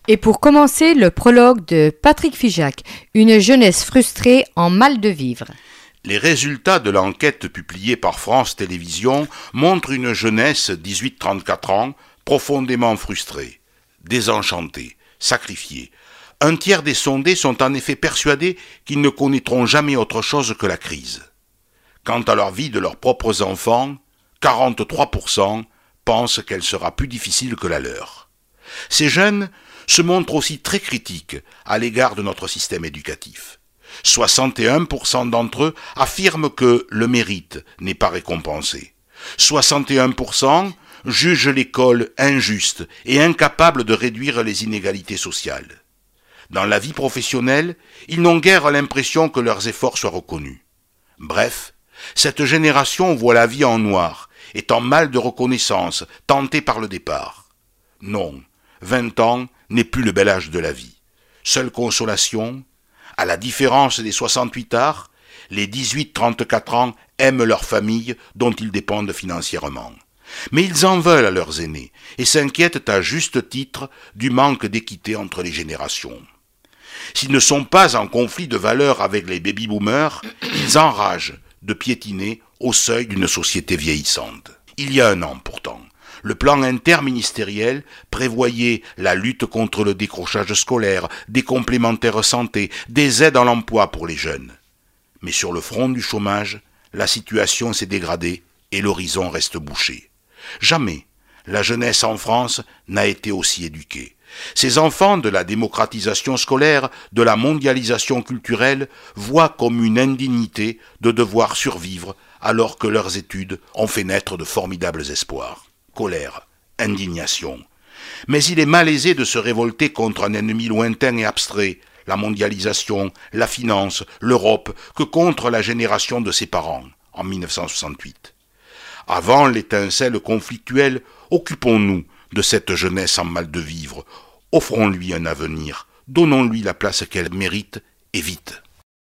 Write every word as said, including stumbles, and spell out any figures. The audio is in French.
Et pour commencer, le prologue de Patrick Figeac, une jeunesse frustrée en mal de vivre. Les résultats de l'enquête publiée par France Télévisions montrent une jeunesse dix-huit à trente-quatre ans profondément frustrée, désenchantée, sacrifiée. Un tiers des sondés sont en effet persuadés qu'ils ne connaîtront jamais autre chose que la crise. Quant à leur vie de leurs propres enfants, quarante-trois pour cent pensent qu'elle sera plus difficile que la leur. Ces jeunes se montrent aussi très critiques à l'égard de notre système éducatif. soixante et un pour cent d'entre eux affirment que le mérite n'est pas récompensé. soixante et un pour cent jugent l'école injuste et incapable de réduire les inégalités sociales. Dans la vie professionnelle, ils n'ont guère l'impression que leurs efforts soient reconnus. Bref, cette génération voit la vie en noir, est en mal de reconnaissance, tentée par le départ. Non, vingt ans n'est plus le bel âge de la vie. Seule consolation, à la différence des soixante-huit arts, les dix-huit à trente-quatre ans aiment leur famille dont ils dépendent financièrement. Mais ils en veulent à leurs aînés et s'inquiètent à juste titre du manque d'équité entre les générations. S'ils ne sont pas en conflit de valeurs avec les baby-boomers, ils enragent de piétiner au seuil d'une société vieillissante. Il y a un an pourtant, le plan interministériel prévoyait la lutte contre le décrochage scolaire, des complémentaires santé, des aides à l'emploi pour les jeunes. Mais sur le front du chômage, la situation s'est dégradée et l'horizon reste bouché. Jamais la jeunesse en France n'a été aussi éduquée. Ces enfants de la démocratisation scolaire, de la mondialisation culturelle, voient comme une indignité de devoir survivre alors que leurs études ont fait naître de formidables espoirs. Colère, indignation. Mais il est malaisé de se révolter contre un ennemi lointain et abstrait, la mondialisation, la finance, l'Europe, que contre la génération de ses parents, en mille neuf cent soixante-huit. Avant l'étincelle conflictuelle, occupons-nous de cette jeunesse en mal de vivre. Offrons-lui un avenir, donnons-lui la place qu'elle mérite, et vite.